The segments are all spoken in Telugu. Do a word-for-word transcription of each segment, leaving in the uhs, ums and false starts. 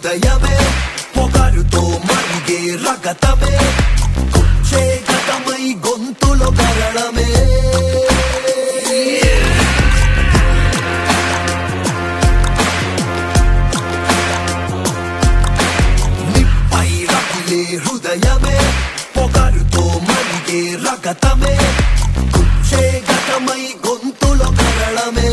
హృదయమే పొగరుతో మరిగే రగతమే గుచ్చే గతమై గొంతులో కరళమే నిప్పై రగిలే హృదయమే పొగరుతో మరిగే రగతమే గుచ్చే గతమై గొంతులో కరళమే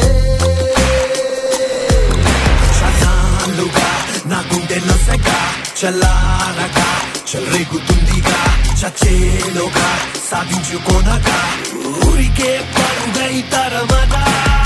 నా గుండెల్లో సెగ చల్లారగా చెలరేగుతుందిగా చచ్చేలోగా సాధించుకోనగా ఊరికే పరుగై తరమగా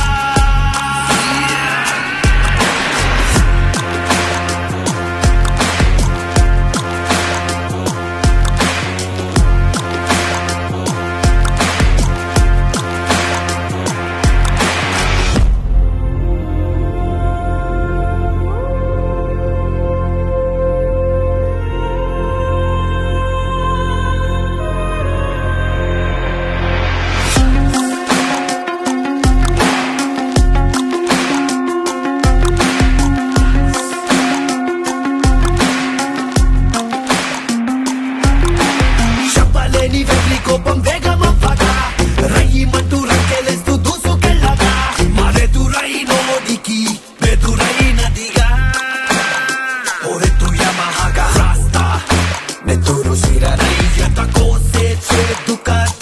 కోపం వేగమవ్వగా రయ్యమంటూ రంకెలేస్తూ దూసుకెళ్ళగా మరెదురైనోడికి వెదురైనదిగా ఓరెత్తు యమహగా రాస్తా నెత్తురు సిరనయ్యత కోసే చేతుక